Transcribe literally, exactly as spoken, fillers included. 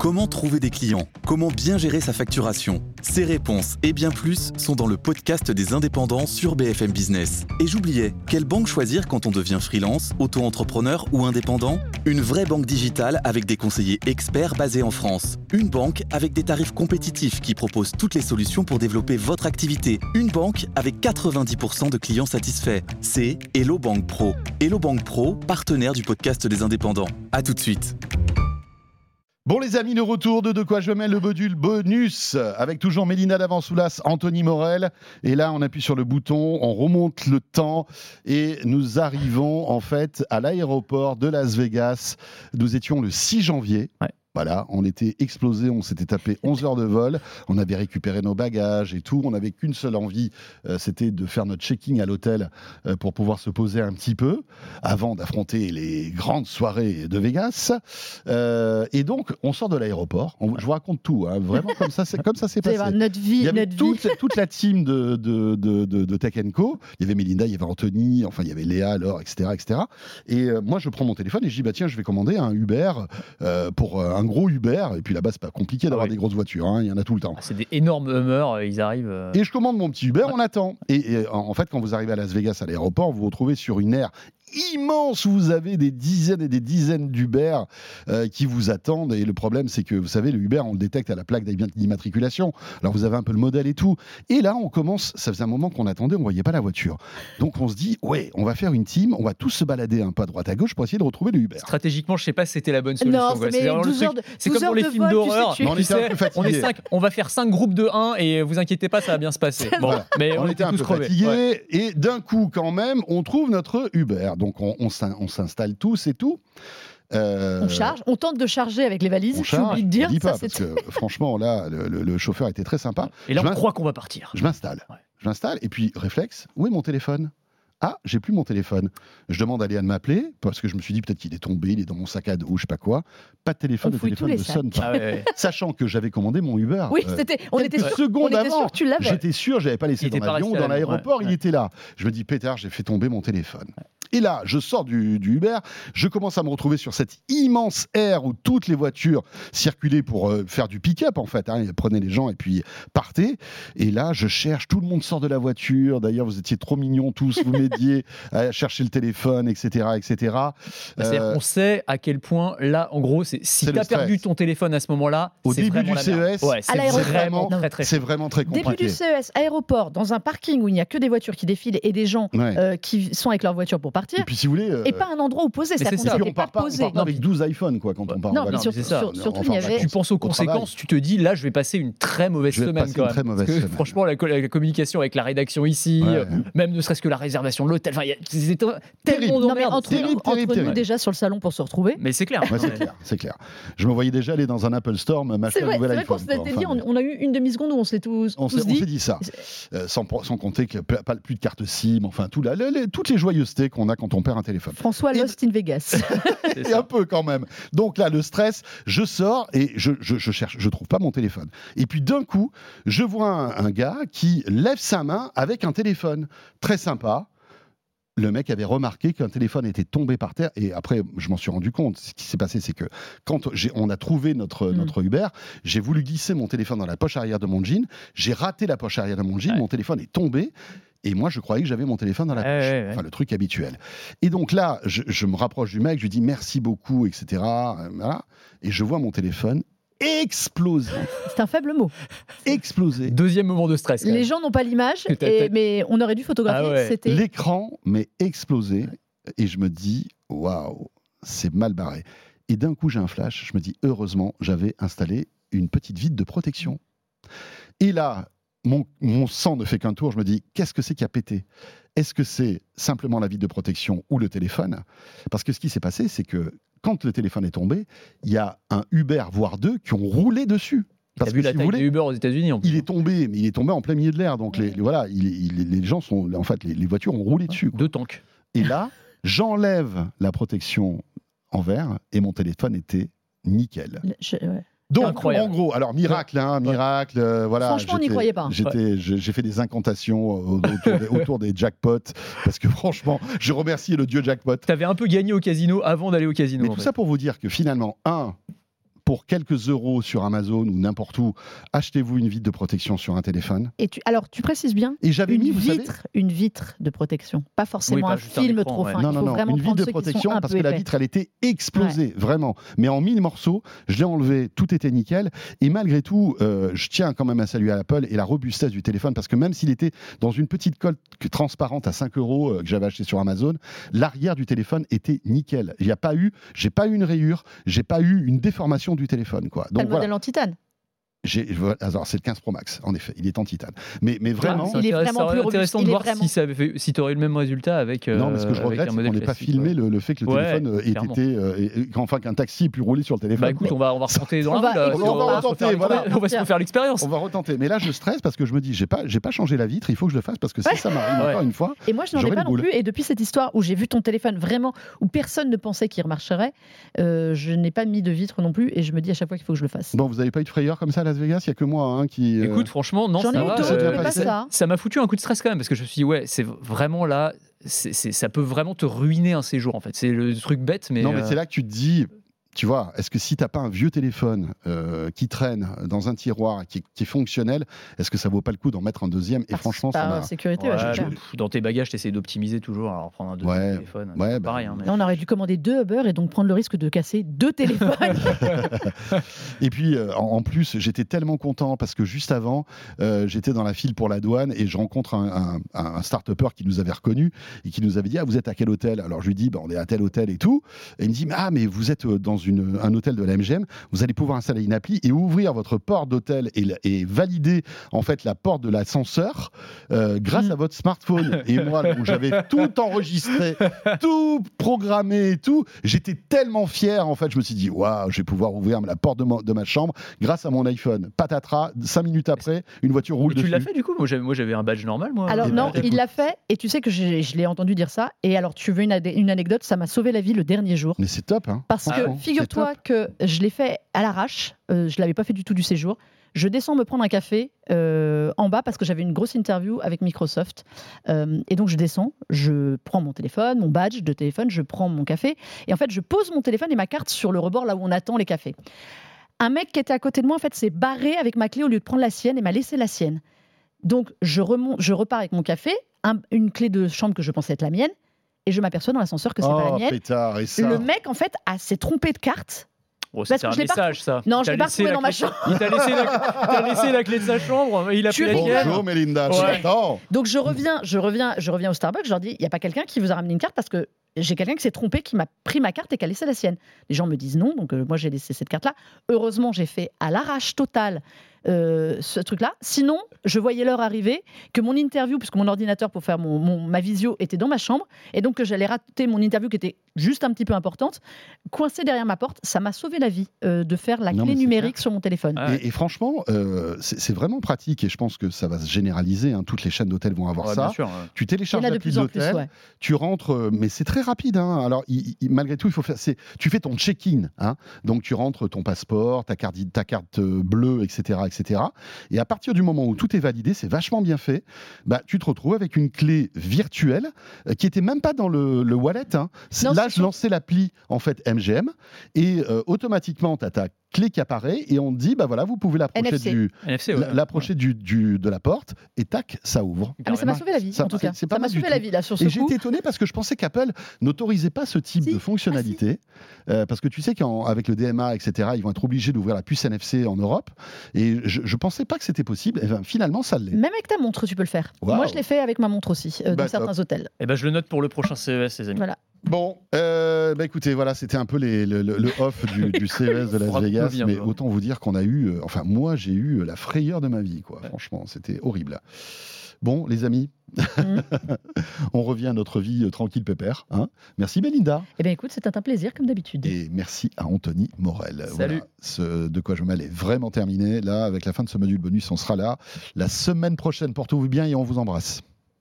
Comment trouver des clients ? Comment bien gérer sa facturation ? Ces réponses et bien plus sont dans le podcast des indépendants sur B F M Business. Et j'oubliais, quelle banque choisir quand on devient freelance, auto-entrepreneur ou indépendant ? Une vraie banque digitale avec des conseillers experts basés en France. Une banque avec des tarifs compétitifs qui propose toutes les solutions pour développer votre activité. Une banque avec quatre-vingt-dix pour cent de clients satisfaits. C'est Hello Bank Pro. Hello Bank Pro, partenaire du podcast des indépendants. À tout de suite. Bon les amis, le retour de De quoi je mêle le module bonus avec toujours Mélina Davansoulas, Anthony Morel. Et là, on appuie sur le bouton, on remonte le temps et nous arrivons en fait à l'aéroport de Las Vegas. Nous étions le six janvier. Ouais. Voilà, on était explosés, on s'était tapé onze heures de vol, on avait récupéré nos bagages et tout, on n'avait qu'une seule envie, euh, c'était de faire notre check-in à l'hôtel euh, pour pouvoir se poser un petit peu avant d'affronter les grandes soirées de Vegas. Euh, et donc, on sort de l'aéroport, on, je vous raconte tout, hein, vraiment comme ça, c'est, comme ça s'est passé. Notre vie, il y avait notre toute, vie. toute la team de, de, de, de, de Tech and Co, il y avait Mélinda, il y avait Anthony, enfin il y avait Léa, Laure, et cetera et cetera. Et euh, moi, je prends mon téléphone et je dis, bah tiens, je vais commander un Uber euh, pour un un gros Uber, et puis là-bas c'est pas compliqué d'avoir ah ouais. des grosses voitures, hein, il y en a tout le temps. Ah, c'est des énormes Hummers, ils arrivent. Euh... Et je commande mon petit Uber, ouais. on attend. Et, et en fait, quand vous arrivez à Las Vegas à l'aéroport, vous vous retrouvez sur une aire immense où vous avez des dizaines et des dizaines d'Uber euh, qui vous attendent. Et le problème, c'est que vous savez, le Uber, on le détecte à la plaque d'immatriculation. Alors vous avez un peu le modèle et tout. Et là, on commence, ça faisait un moment qu'on attendait, on voyait pas la voiture. Donc on se dit, ouais, on va faire une team, on va tous se balader un peu à droite à gauche pour essayer de retrouver le Uber. Stratégiquement, je sais pas si c'était la bonne solution. Non, quoi. C'est, c'est, douze heures de, c'est comme dans les films vol, d'horreur. Tu sais, on, était on est cinq, on va faire cinq groupes de un et vous inquiétez pas, ça va bien se passer. Bon, voilà. mais on, on était, était un tous peu crevés. fatigués Ouais. et d'un coup, quand même, on trouve notre Uber. Donc on, on, on s'installe tous et tout. Euh, on charge, on tente de charger avec les valises, on j'ai oublié de dire. On dit pas, ça, parce que franchement, là, le, le, le chauffeur était très sympa. Et là, je on croit qu'on va partir. Je m'installe. Ouais. Je m'installe, et puis, réflexe, où est mon téléphone ? Ah, j'ai plus mon téléphone. Je demande à Léa de m'appeler, parce que je me suis dit peut-être qu'il est tombé, il est dans mon sac à dos, je sais pas quoi. Pas de téléphone, on le téléphone ne sonne pas. Ah ouais, ouais. Sachant que j'avais commandé mon Uber. Oui, c'était, on était sûr, secondes on était avant. sûr que tu l'avais. J'étais sûr, je l'avais pas laissé il dans l'avion, dans l'aéroport, ouais, il ouais. était là. Je me dis, pétard, j'ai fait tomber mon téléphone. Ouais. Et là, je sors du, du Uber, je commence à me retrouver sur cette immense aire où toutes les voitures circulaient pour euh, faire du pick-up, en fait. Hein, prenaient les gens et puis partaient. Et là, je cherche, tout le monde sort de la voiture. D'ailleurs, vous étiez trop mignons tous, vous m'aidiez à chercher le téléphone, et cetera, et cetera. Bah, c'est-à-dire euh, qu'on sait à quel point, là, en gros, c'est, si tu as perdu ton téléphone à ce moment-là, au c'est début vraiment du C E S, ouais, c'est vraiment très, très c'est vraiment très compliqué. Début du C E S, aéroport, dans un parking où il n'y a que des voitures qui défilent et des gens ouais. euh, qui sont avec leur voiture pour partir. Et puis, si vous voulez, euh... et pas un endroit où poser. Ça et puis on part pas, on part pas avec douze iPhones quoi quand on part. Non, mais surtout, c'est ça. Sur, surtout, enfin, il y avait... Tu penses aux conséquences, tu te dis là, je vais passer une très mauvaise je vais semaine quand même. Très mauvaise Parce que, semaine. Franchement, la, la communication avec la rédaction ici, ouais. euh, même ne serait-ce que la réservation de l'hôtel, enfin, c'est tellement d'emmerde. Entre, terrible, nous, terrible, entre terrible. nous déjà sur le salon pour se retrouver. Mais c'est clair. Ouais, c'est clair, c'est clair. Je me voyais déjà aller dans un Apple Store m'acheter un nouvel iPhone. C'est vrai qu'on s'était dit, on a eu une demi-seconde où on s'est tous, on tous s'est, dit. On s'est dit ça, euh, sans, sans compter que pas plus de carte SIM, enfin tout là, les, les, toutes les joyeusetés qu'on a quand on perd un téléphone. François Lost in Vegas. Et un peu quand même. Donc là, le stress, je sors et je, je, je cherche, je trouve pas mon téléphone. Et puis d'un coup, je vois un, un gars qui lève sa main avec un téléphone très sympa. Le mec avait remarqué qu'un téléphone était tombé par terre et après je m'en suis rendu compte. Ce qui s'est passé, c'est que quand j'ai, on a trouvé notre, mmh. notre Uber, j'ai voulu glisser mon téléphone dans la poche arrière de mon jean, j'ai raté la poche arrière de mon jean, ouais. mon téléphone est tombé et moi je croyais que j'avais mon téléphone dans la poche, ouais, ouais, enfin le truc habituel. Et donc là, je, je me rapproche du mec, je lui dis merci beaucoup, et cetera. Voilà. Et je vois mon téléphone explosé. C'est un faible mot. Explosé. Deuxième moment de stress. Les gens n'ont pas l'image, et, mais on aurait dû photographier. Ah ouais. C'était... L'écran m'est explosé et je me dis waouh, c'est mal barré. Et d'un coup, j'ai un flash. Je me dis heureusement, j'avais installé une petite vitre de protection. Et là, mon, mon sang ne fait qu'un tour. Je me dis qu'est-ce que c'est qui a pété ? Est-ce que c'est simplement la vitre de protection ou le téléphone ? Parce que ce qui s'est passé, c'est que quand le téléphone est tombé, il y a un Uber, voire deux, qui ont roulé dessus. Parce T'as que vu si l'attaque des Uber aux États-Unis en plus. Il est tombé, mais il est tombé en plein milieu de l'air. Donc les, les, voilà, il, il, les gens sont, en fait, les, les voitures ont roulé dessus. Quoi. Deux tanks. Et là, j'enlève la protection en verre et mon téléphone était nickel. Je, ouais. Donc, incroyable. En gros, alors miracle, hein, miracle, euh, voilà. Franchement, on n'y croyait pas. J'étais, ouais. j'ai fait des incantations autour des, autour des jackpots, parce que franchement, je remercie le dieu jackpot. T'avais un peu gagné au casino avant d'aller au casino. Mais tout fait. ça pour vous dire que finalement, un, pour quelques euros sur Amazon ou n'importe où, achetez-vous une vitre de protection sur un téléphone. Et tu, alors, tu précises bien, et j'avais une, mis, vous vitre, savez une vitre de protection, pas forcément oui, pas un film un écran, trop fin. Ouais. Non, non, non, une vitre de protection parce que épais. La vitre, elle était explosée, ouais. vraiment. Mais en mille morceaux, je l'ai enlevé, tout était nickel. Et malgré tout, euh, je tiens quand même à saluer Apple et la robustesse du téléphone parce que même s'il était dans une petite colle transparente à cinq euros euh, que j'avais acheté sur Amazon, l'arrière du téléphone était nickel. Il n'y a pas eu, j'ai pas eu une rayure, j'ai pas eu une déformation du téléphone, quoi. Donc, le voilà. modèle en titane. J'ai, alors c'est le quinze Pro Max, en effet, il est en titane. Mais, mais vraiment, ah, il est vraiment plus intéressant robuste. de voir vraiment... si, ça avait fait, si tu aurais eu le même résultat avec. Euh, non, mais ce que je regrette, c'est qu'on n'ait pas filmé ouais. le, le fait que le ouais, téléphone ait été, euh, et, et, enfin qu'un taxi ait pu rouler sur le téléphone. Bah écoute, on va on va retenter dans la rue. On va retenter, voilà. On va se refaire l'expérience. On va retenter. Mais là, je stresse parce que je me dis, j'ai pas, j'ai pas changé la vitre. Il faut que je le fasse parce que si ça m'arrive encore une fois. Et moi, je n'en ai pas non plus. Et depuis cette histoire où j'ai vu ton téléphone vraiment où personne ne pensait qu'il remarcherait, je n'ai pas mis de vitre non plus. Et je me dis à chaque fois qu'il faut que je le fasse. Bon, vous n'avez pas eu de frayeur comme ça à Las Vegas? Il y a que moi. Hein, qui, euh... Écoute, franchement, non, J'en ça ai va. Deux, Euh, pas ça. ça m'a foutu un coup de stress quand même parce que je me suis dit, ouais, c'est vraiment là, c'est, c'est, ça peut vraiment te ruiner un séjour en fait. C'est le truc bête, mais. Non, mais euh... c'est là que tu te dis. Tu vois, est-ce que si t'as pas un vieux téléphone euh, qui traîne dans un tiroir, qui, qui est fonctionnel, est-ce que ça vaut pas le coup d'en mettre un deuxième? Et ah, franchement, ça m'a... sécurité, ouais, ouais, je, dans tes bagages, t'essayes d'optimiser toujours, alors prendre un deuxième ouais, téléphone. Ouais, bah, pareil. Hein, mais... Là, on aurait dû commander deux Uber et donc prendre le risque de casser deux téléphones. Et puis, euh, en, en plus, j'étais tellement content parce que juste avant, euh, j'étais dans la file pour la douane et je rencontre un, un, un start-upper qui nous avait reconnus et qui nous avait dit, ah, vous êtes à quel hôtel? Alors je lui dis, bah, on est à tel hôtel et tout. Et il me dit, ah, mais vous êtes dans une, un hôtel de la M G M, vous allez pouvoir installer une appli et ouvrir votre porte d'hôtel et, et valider en fait la porte de l'ascenseur euh, grâce mmh. à votre smartphone. Et moi, donc, j'avais tout enregistré, tout programmé et tout. J'étais tellement fier en fait, je me suis dit waouh, je vais pouvoir ouvrir la porte de ma, de ma chambre grâce à mon iPhone. Patatras, cinq minutes après, une voiture roule mais dessus. Tu l'as fait du coup? Moi j'avais, moi, j'avais un badge normal. Moi. Alors et non, il l'a fait et tu sais que je, je l'ai entendu dire ça. Et alors tu veux une, une anecdote? Ça m'a sauvé la vie le dernier jour. Mais c'est top, hein. Parce ah, que bon, figure-toi que je l'ai fait à l'arrache, euh, je ne l'avais pas fait du tout du séjour. Je descends me prendre un café euh, en bas parce que j'avais une grosse interview avec Microsoft. Euh, et donc je descends, je prends mon téléphone, mon badge de téléphone, je prends mon café. Et en fait, je pose mon téléphone et ma carte sur le rebord là où on attend les cafés. Un mec qui était à côté de moi, en fait, s'est barré avec ma clé au lieu de prendre la sienne et m'a laissé la sienne. Donc je, remonte, je repars avec mon café, un, une clé de chambre que je pensais être la mienne. Et je m'aperçois dans l'ascenseur que c'est oh, pas la mienne. Pétard, et ça... Le mec, en fait, a, s'est trompé de carte. Oh, c'est un message, ça. Non, il je l'ai pas retrouvé dans ma chambre. Il t'a laissé, la... laissé la clé de sa chambre, il a pris la tienne. Bonjour, Mélinda. Ouais. Donc, je reviens, je, reviens, je reviens au Starbucks, je leur dis, il n'y a pas quelqu'un qui vous a ramené une carte parce que j'ai quelqu'un qui s'est trompé, qui m'a pris ma carte et qui a laissé la sienne. Les gens me disent non, donc euh, moi, j'ai laissé cette carte-là. Heureusement, j'ai fait à l'arrache totale euh, ce truc-là. Sinon, je voyais l'heure arriver, que mon interview, puisque mon ordinateur pour faire mon, mon, ma visio était dans ma chambre, et donc que j'allais rater mon interview qui était juste un petit peu importante, coincée derrière ma porte. Ça m'a sauvé la vie euh, de faire la non, clé numérique sur mon téléphone. Ah ouais. et, et franchement, euh, c'est, c'est vraiment pratique et je pense que ça va se généraliser. Hein. Toutes les chaînes d'hôtels vont avoir ouais, ça. Sûr, ouais. Tu télécharges l'appli d'hôtel, ouais. tu rentres, euh, mais c'est très rapide. Hein. Alors, il, il, malgré tout, il faut faire. C'est, tu fais ton check-in, hein. Donc tu rentres ton passeport, ta carte, ta carte bleue, et cetera, et cetera. Et à partir du moment où tout est validé, c'est vachement bien fait. Bah, tu te retrouves avec une clé virtuelle euh, qui était même pas dans le, le wallet. Hein. Non, là, je lançais l'appli en fait M G M et euh, automatiquement, tu as ta clé qui apparaît et on te dit bah voilà, vous pouvez l'approcher N F C. du N F C, ouais. l'approcher du, du de la porte et tac, ça ouvre. Ah, mais ça m'a sauvé la vie ça, en tout cas. C'est ça m'a sauvé la vie là sur ce et coup. j'étais étonné parce que je pensais qu'Apple n'autorisait pas ce type si. de fonctionnalité ah, si. euh, parce que tu sais qu'avec le D M A et cetera, ils vont être obligés d'ouvrir la puce N F C en Europe et je, je pensais pas que c'était possible. Et ben, finalement, ça l'est. Même avec ta montre, tu peux le faire. Wow. Moi, je l'ai fait avec ma montre aussi euh, bah, dans certains hôtels. Et ben, je le note pour le prochain C E S, les amis. Voilà. Bon, euh, bah écoutez, voilà, c'était un peu les, le, le, le off du, du C E S de Las Vegas, bien, mais autant vous dire qu'on a eu, euh, enfin moi j'ai eu la frayeur de ma vie, quoi. Ouais. Franchement, c'était horrible. Bon, les amis, mmh. on revient à notre vie euh, tranquille pépère. Hein. Merci Mélinda. Eh bien écoute, c'était un plaisir comme d'habitude. Et merci à Anthony Morel. Salut. Voilà, ce De quoi je mêle est vraiment terminé. Là, avec la fin de ce module bonus, on sera là la semaine prochaine. Portez-vous bien et on vous embrasse.